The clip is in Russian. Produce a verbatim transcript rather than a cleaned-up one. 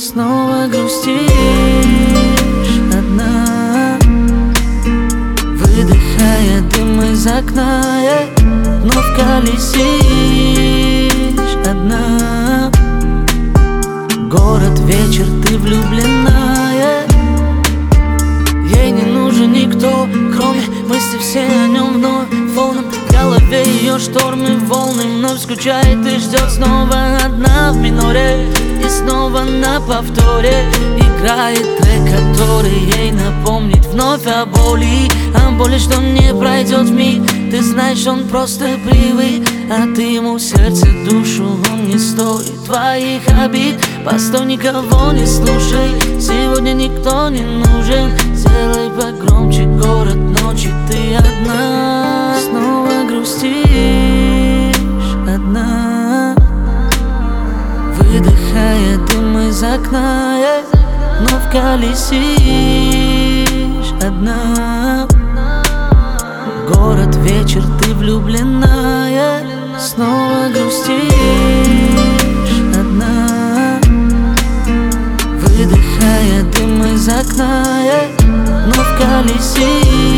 Снова грустишь одна, выдыхая дым из окна, вновь колесишь одна. Город, вечер, ты влюбленная, ей не нужен никто, кроме мысли, все о нем вновь волнам. В голове ее штормы, волны, вновь скучает и ждет. Снова одна в миноре и снова на повторе играет трек, который ей напомнит вновь о боли, о боли, что не пройдет вмиг. Ты знаешь, он просто привык, а ты ему сердце, душу, он не стоит твоих обид. Постой, никого не слушай, сегодня никто не нужен. Сделай погромче, город ночи, ты одна. Снова грустишь одна, выдыхая дым из окна, вновь колесишь одна. Город, вечер, ты влюбленная, снова грустишь одна, выдыхая дым из окна, вновь колесишь.